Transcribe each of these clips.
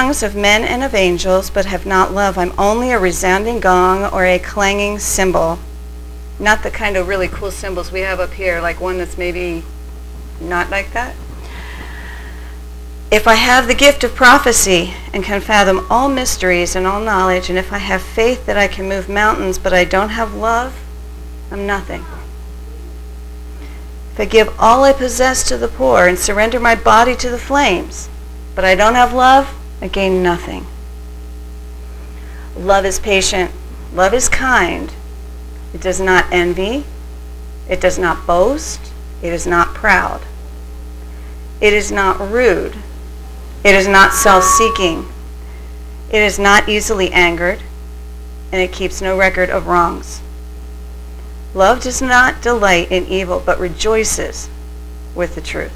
tongues of men and of angels, but have not love, I'm only a resounding gong or a clanging cymbal. Not the kind of really cool cymbals we have up here, like one that's maybe not like that. If I have the gift of prophecy and can fathom all mysteries and all knowledge, and if I have faith that I can move mountains, but I don't have love, I'm nothing. If I give all I possess to the poor and surrender my body to the flames, but I don't have love, I gain nothing. Love is patient. Love is kind. It does not envy. It does not boast. It is not proud. It is not rude. It is not self-seeking. It is not easily angered, and it keeps no record of wrongs. Love does not delight in evil, but rejoices with the truth.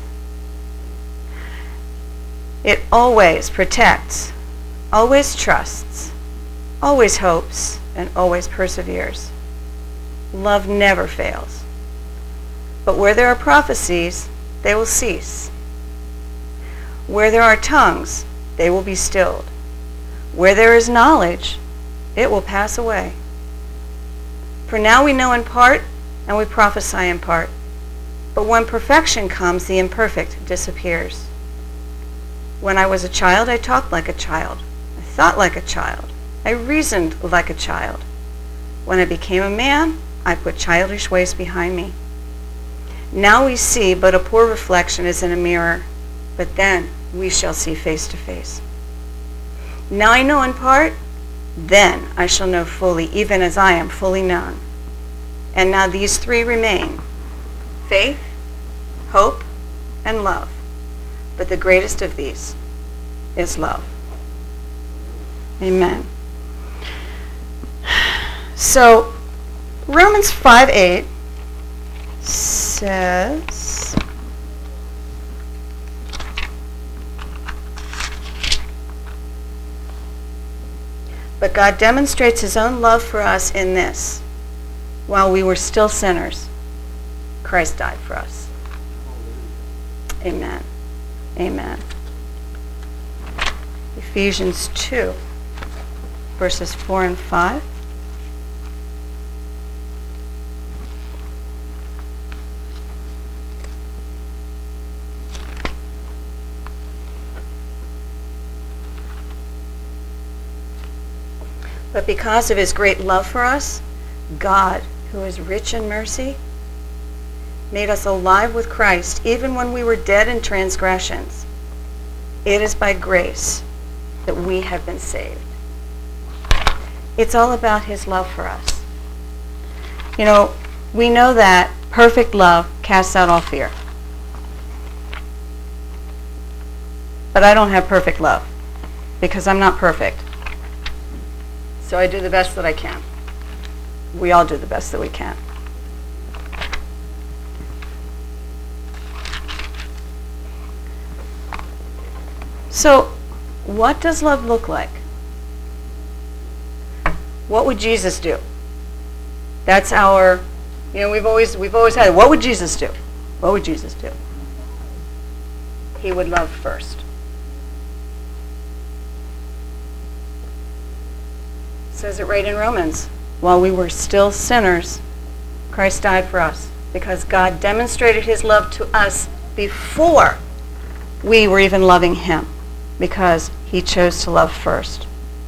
It always protects, always trusts, always hopes, and always perseveres. Love never fails. But where there are prophecies, they will cease. Where there are tongues, they will be stilled. Where there is knowledge, it will pass away. For now we know in part, and we prophesy in part. But when perfection comes, the imperfect disappears. When I was a child, I talked like a child. I thought like a child. I reasoned like a child. When I became a man, I put childish ways behind me. Now we see but a poor reflection as in a mirror, but then we shall see face to face. Now I know in part, then I shall know fully, even as I am fully known. And now these three remain: faith, hope, and love. But the greatest of these is love. Amen. So, Romans 5:8 says, but God demonstrates his own love for us in this: while we were still sinners, Christ died for us. Amen. Amen. Ephesians 2, verses 4 and 5. But because of his great love for us, God, who is rich in mercy, made us alive with Christ, even when we were dead in transgressions. It is by grace that we have been saved. It's all about his love for us. You know, we know that perfect love casts out all fear. But I don't have perfect love because I'm not perfect. So I do the best that I can. We all do the best that we can. So, what does love look like? What would Jesus do? That's our, we've always had, what would Jesus do? What would Jesus do? He would love first. It says it right in Romans. While we were still sinners, Christ died for us, because God demonstrated his love to us before we were even loving him, because he chose to love first.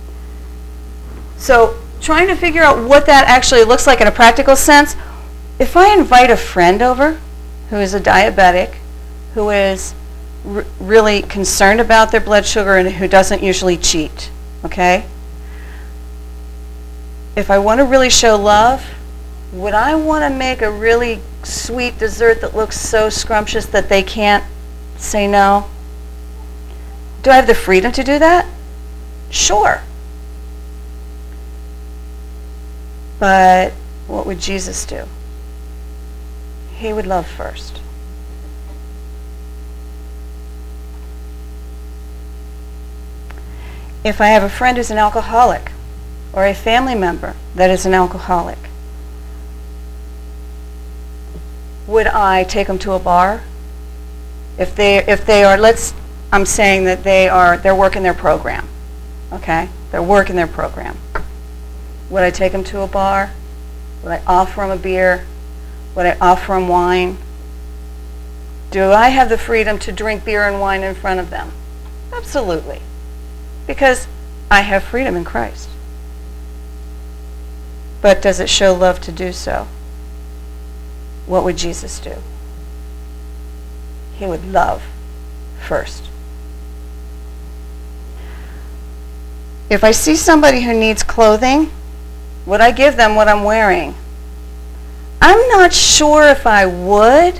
So, trying to figure out what that actually looks like in a practical sense, if I invite a friend over who is a diabetic, who is really concerned about their blood sugar and who doesn't usually cheat, okay? If I want to really show love, would I want to make a really sweet dessert that looks so scrumptious that they can't say no? Do I have the freedom to do that? Sure. But what would Jesus do? He would love first. If I have a friend who's an alcoholic, or a family member that is an alcoholic, would I take them to a bar? If they are, I'm saying that they're working their program. Okay? They're working their program. Would I take them to a bar? Would I offer them a beer? Would I offer them wine? Do I have the freedom to drink beer and wine in front of them? Absolutely. Because I have freedom in Christ. But does it show love to do so? What would Jesus do? He would love first. If I see somebody who needs clothing, would I give them what I'm wearing? I'm not sure if I would.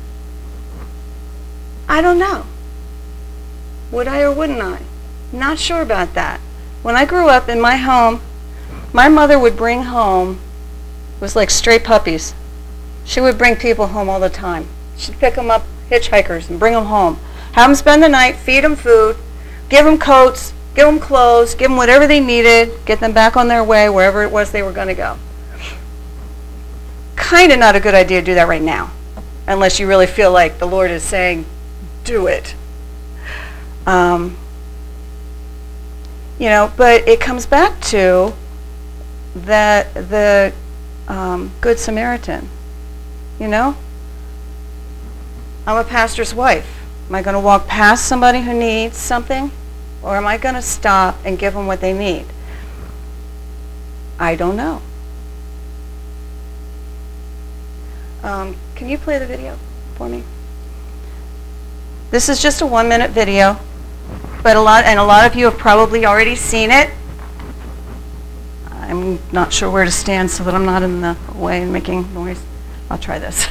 I don't know. Would I or wouldn't I? Not sure about that. When I grew up in my home, my mother would bring home, it was like stray puppies. She would bring people home all the time. She'd pick them up, hitchhikers, and bring them home. Have them spend the night, feed them food, give them coats, give them clothes, give them whatever they needed, get them back on their way, wherever it was they were going to go. Kind of not a good idea to do that right now, unless you really feel like the Lord is saying, do it. But it comes back to that the Good Samaritan. I'm a pastor's wife. Am I going to walk past somebody who needs something? Or am I going to stop and give them what they need? I don't know. Can you play the video for me? This is just a 1-minute video, but a lot of you have probably already seen it. I'm not sure where to stand so that I'm not in the way and making noise. I'll try this.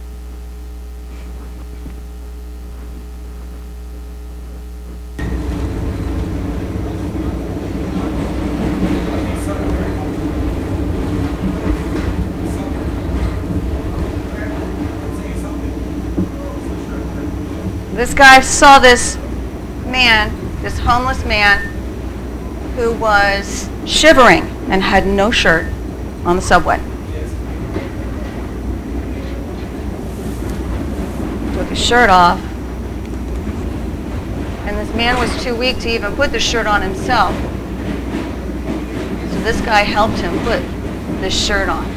This guy saw this man, this homeless man, who was shivering and had no shirt on the subway. Took his shirt off, and this man was too weak to even put the shirt on himself. So this guy helped him put this shirt on.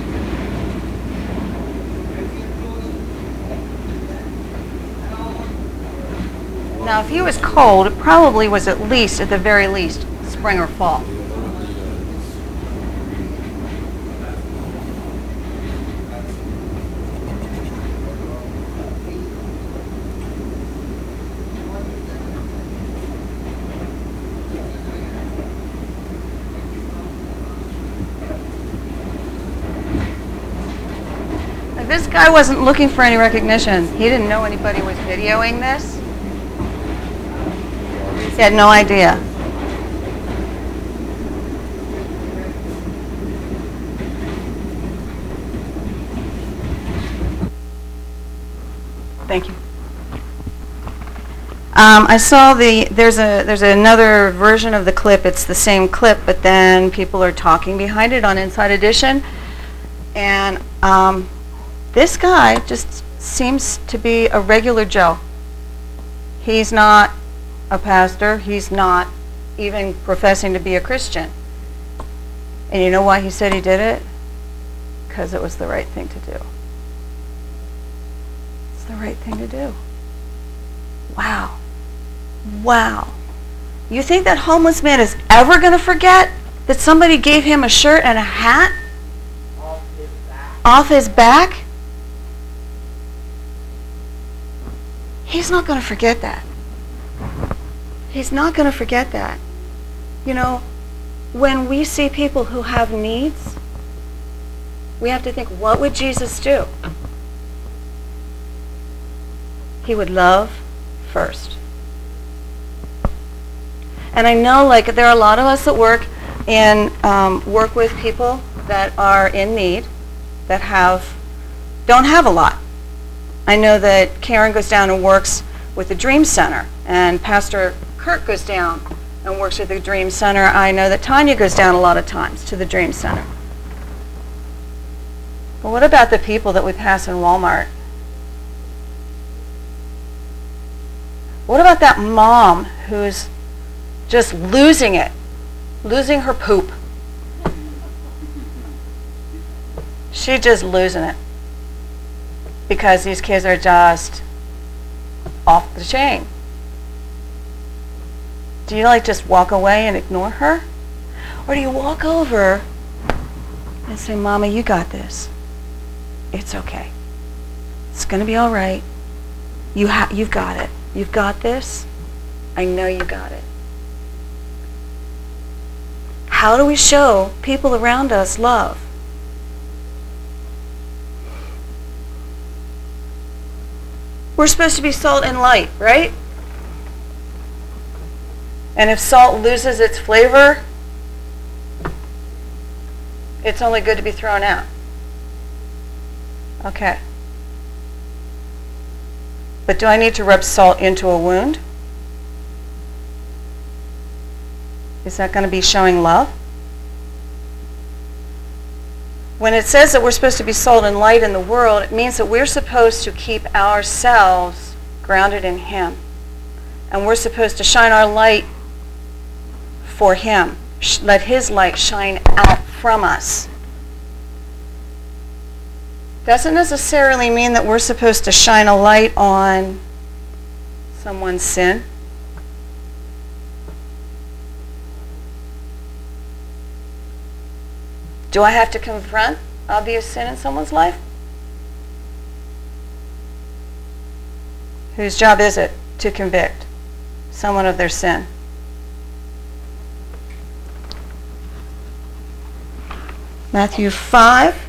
Now, if he was cold, it probably was at the very least, spring or fall. Now, this guy wasn't looking for any recognition. He didn't know anybody was videoing this. He had no idea. Thank you. I saw there's another version of the clip. It's the same clip, but then people are talking behind it on Inside Edition. And this guy just seems to be a regular Joe. He's not a pastor. He's not even professing to be a Christian. And you know why he said he did it? Because it was the right thing to do. It's the right thing to do. Wow. Wow. You think that homeless man is ever going to forget that somebody gave him a shirt and a hat? Off his back? He's not going to forget that. He's not going to forget that. When we see people who have needs, we have to think, what would Jesus do? He would love first. And I know, there are a lot of us that work with people that are in need, that don't have a lot. I know that Karen goes down and works with the Dream Center, and Pastor Kurt goes down and works with the Dream Center. I know that Tanya goes down a lot of times to the Dream Center. But what about the people that we pass in Walmart? What about that mom who's just losing it, losing her poop? She's just losing it because these kids are just off the chain. Do you like just walk away and ignore her? Or do you walk over and say, Mama, you got this. It's okay. It's going to be all right. You've got it. You've got this. I know you got it. How do we show people around us love? We're supposed to be salt and light, right? And if salt loses its flavor, it's only good to be thrown out. Okay. But do I need to rub salt into a wound? Is that going to be showing love? When it says that we're supposed to be salt and light in the world, it means that we're supposed to keep ourselves grounded in Him. And we're supposed to shine our light for Him. Let His light shine out from us. Doesn't necessarily mean that we're supposed to shine a light on someone's sin. Do I have to confront obvious sin in someone's life? Whose job is it to convict someone of their sin? Matthew 5.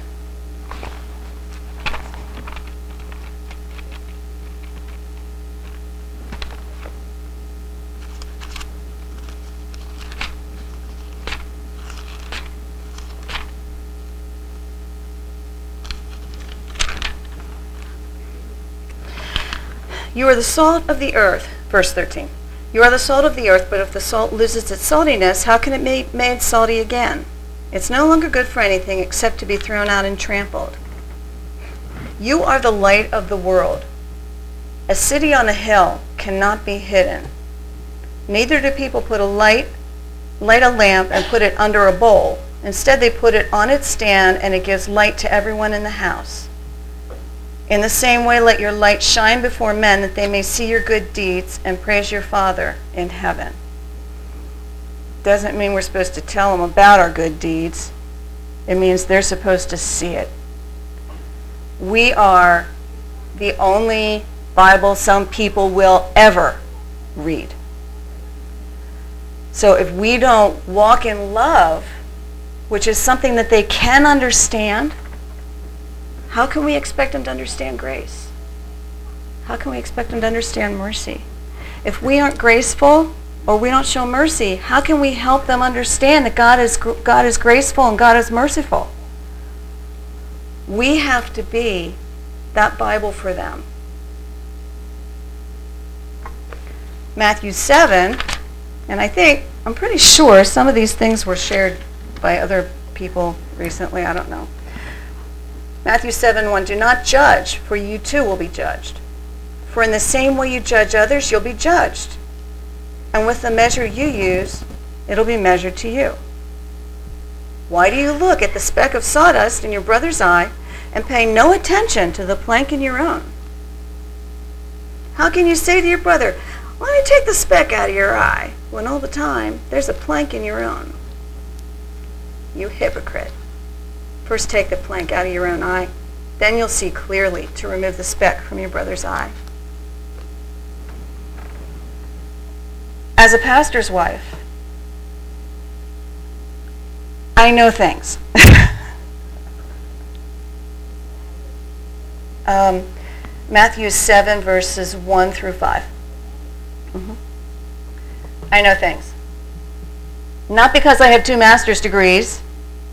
You are the salt of the earth, verse 13. You are the salt of the earth, but if the salt loses its saltiness, how can it be made salty again? It's no longer good for anything except to be thrown out and trampled. You are the light of the world. A city on a hill cannot be hidden. Neither do people light a lamp and put it under a bowl. Instead, they put it on its stand, and it gives light to everyone in the house. In the same way, let your light shine before men, that they may see your good deeds and praise your Father in heaven. Doesn't mean we're supposed to tell them about our good deeds. It means they're supposed to see it. We are the only Bible some people will ever read. So if we don't walk in love, which is something that they can understand, how can we expect them to understand grace? How can we expect them to understand mercy? If we aren't graceful or we don't show mercy, how can we help them understand that God is graceful and God is merciful? We have to be that Bible for them. Matthew 7, and I'm pretty sure some of these things were shared by other people recently, I don't know. Matthew 7:1, do not judge, for you too will be judged. For in the same way you judge others, you'll be judged. And with the measure you use, it'll be measured to you. Why do you look at the speck of sawdust in your brother's eye and pay no attention to the plank in your own? How can you say to your brother, let me take the speck out of your eye, when all the time there's a plank in your own? You hypocrite. First take the plank out of your own eye, then you'll see clearly to remove the speck from your brother's eye. As a pastor's wife, I know things. Matthew 7, verses 1 through 5. I know things. Not because I have 2 master's degrees.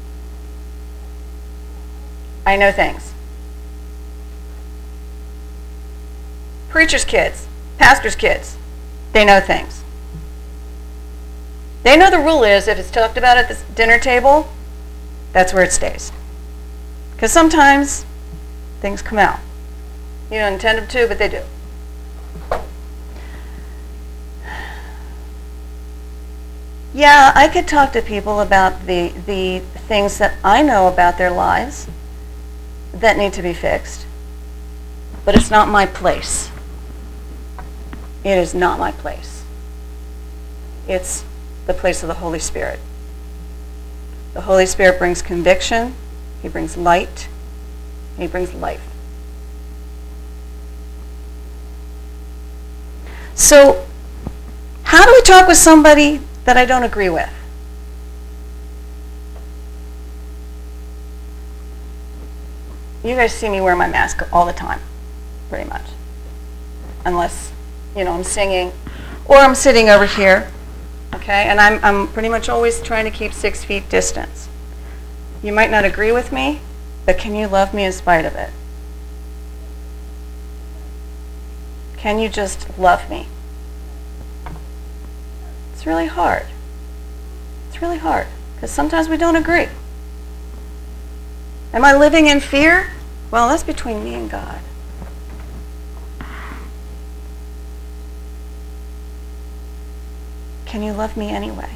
I know things. Preacher's kids, pastor's kids, they know things. They know the rule is if it's talked about at the dinner table, that's where it stays. Because sometimes things come out. You don't intend them to, but they do. Yeah, I could talk to people about the things that I know about their lives that need to be fixed, but it's not my place. It is not my place. It's the place of the Holy Spirit. The Holy Spirit brings conviction, he brings light, and he brings life. So, how do we talk with somebody that I don't agree with? You guys see me wear my mask all the time, pretty much. Unless, I'm singing, or I'm sitting over here, okay? And I'm pretty much always trying to keep 6 feet distance. You might not agree with me, but can you love me in spite of it? Can you just love me? It's really hard. It's really hard, because sometimes we don't agree. Am I living in fear? Well, that's between me and God. Can you love me anyway?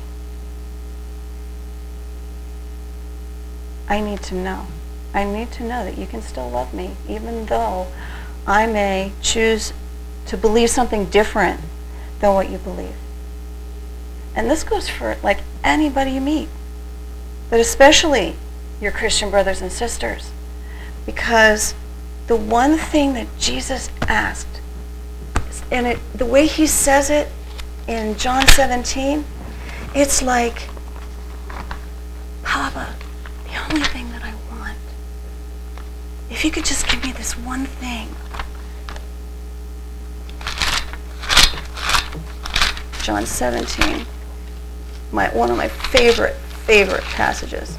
I need to know. I need to know that you can still love me, even though I may choose to believe something different than what you believe. And this goes for like anybody you meet, but especially your Christian brothers and sisters. Because the one thing that Jesus asked, and the way he says it in John 17, it's like, Papa, the only thing that I want, if you could just give me this one thing. John 17, one of my favorite passages.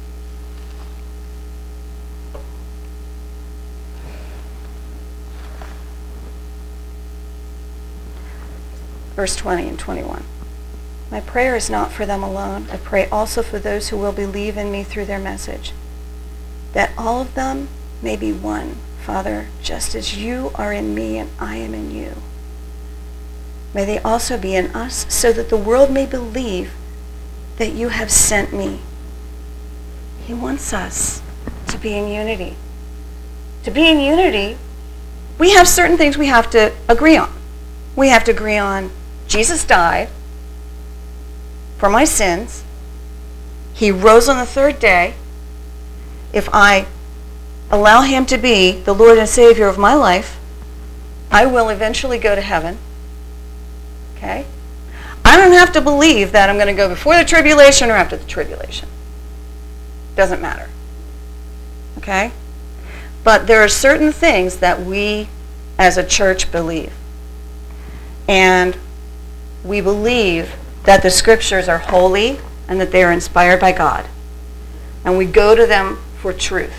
Verse 20 and 21. My prayer is not for them alone. I pray also for those who will believe in me through their message, that all of them may be one, Father, just as you are in me and I am in you. May they also be in us, so that the world may believe that you have sent me. He wants us to be in unity. To be in unity, we have certain things we have to agree on. We have to agree on Jesus died for my sins. He rose on the 3rd day. If I allow him to be the Lord and Savior of my life, I will eventually go to heaven. Okay? I don't have to believe that I'm going to go before the tribulation or after the tribulation. Doesn't matter. Okay? But there are certain things that we as a church believe. And we believe that the scriptures are holy and that they are inspired by God. And we go to them for truth.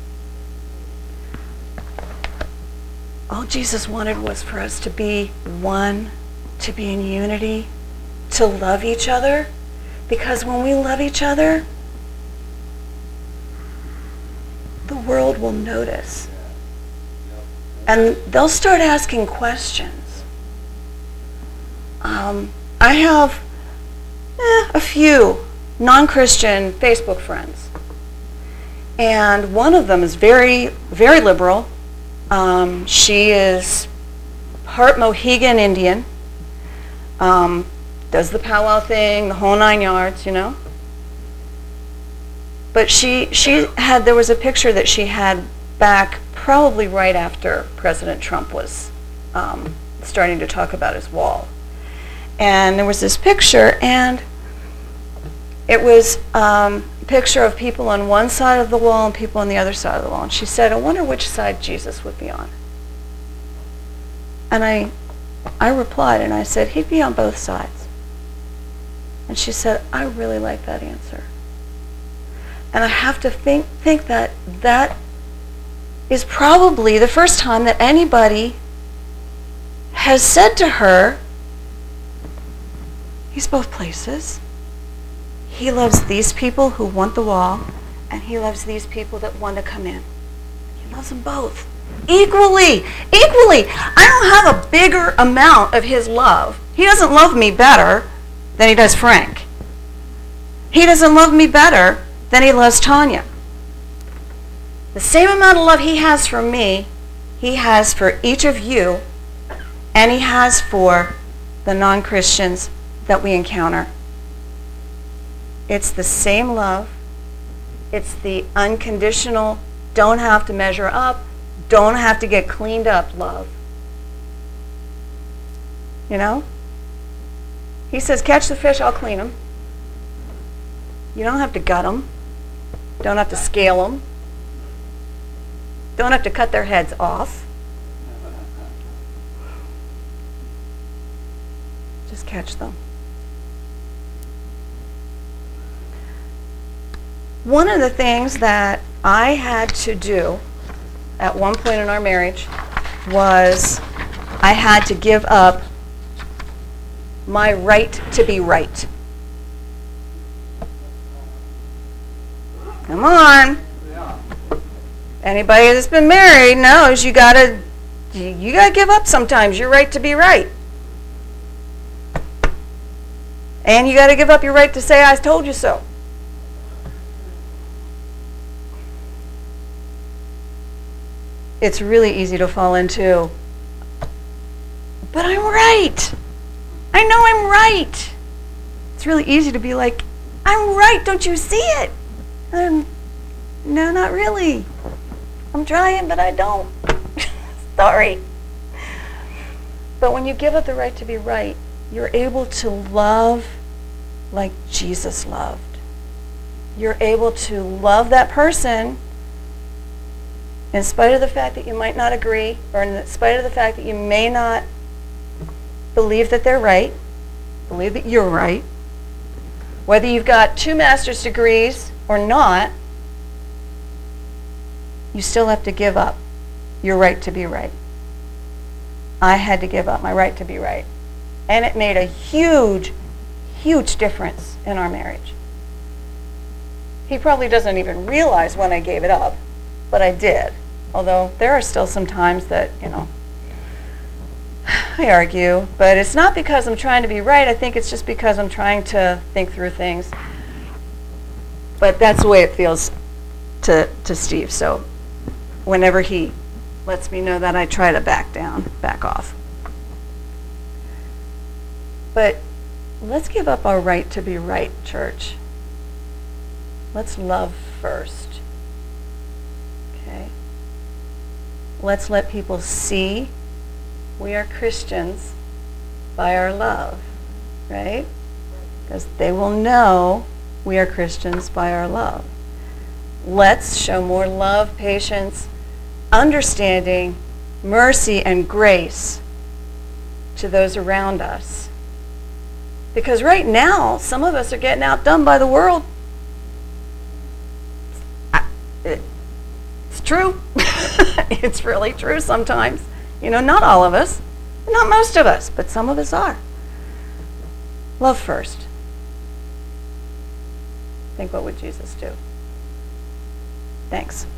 All Jesus wanted was for us to be one, to be in unity, to love each other. Because when we love each other, the world will notice. And they'll start asking questions. I have a few non-Christian Facebook friends. And one of them is very, very liberal. She is part Mohegan Indian. Does the powwow thing, the whole 9 yards, But there was a picture that she had back probably right after President Trump was starting to talk about his wall. And there was this picture, and it was a picture of people on one side of the wall and people on the other side of the wall. And she said, I wonder which side Jesus would be on. And I replied, and I said, he'd be on both sides. And she said, I really like that answer. And I have to think that that is probably the first time that anybody has said to her, he's both places. He loves these people who want the wall, and he loves these people that want to come in. He loves them both. Equally. I don't have a bigger amount of his love. He doesn't love me better than he does Frank. He doesn't love me better than he loves Tanya. The same amount of love he has for me, he has for each of you, and he has for the non-Christians that we encounter. It's the same love. It's the unconditional, don't have to measure up, don't have to get cleaned up love. You know? He says, catch the fish, I'll clean them. You don't have to gut them. Don't have to scale them. Don't have to cut their heads off. Just catch them. One of the things that I had to do at one point in our marriage was I had to give up my right to be right. Come on. Anybody that's been married knows you gotta give up sometimes your right to be right. And you gotta give up your right to say, I told you so. It's really easy to fall into, but I'm right. I know I'm right. It's really easy to be like, I'm right, don't you see it? No, not really. I'm trying, but I don't. Sorry. But when you give up the right to be right, you're able to love like Jesus loved. You're able to love that person in spite of the fact that you might not agree, or in spite of the fact that you may not believe that they're right, believe that you're right. Whether you've got 2 master's degrees or not, you still have to give up your right to be right. I had to give up my right to be right. And it made a huge, huge difference in our marriage. He probably doesn't even realize when I gave it up, but I did. Although there are still some times that, I argue, but it's not because I'm trying to be right. I think it's just because I'm trying to think through things. But that's the way it feels to Steve. So whenever he lets me know that, I try to back off. But let's give up our right to be right, church. Let's love first. Okay? Let's let people see we are Christians by our love, right? Because they will know we are Christians by our love. Let's show more love, patience, understanding, mercy, and grace to those around us. Because right now, some of us are getting outdone by the world. It's true. It's really true sometimes. Not all of us, not most of us, but some of us are. Love first. Think, what would Jesus do? Thanks.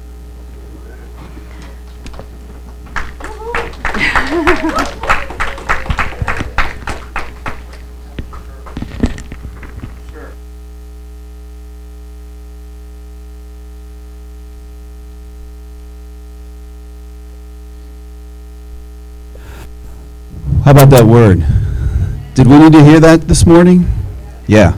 How about that word? Did we need to hear that this morning? Yeah.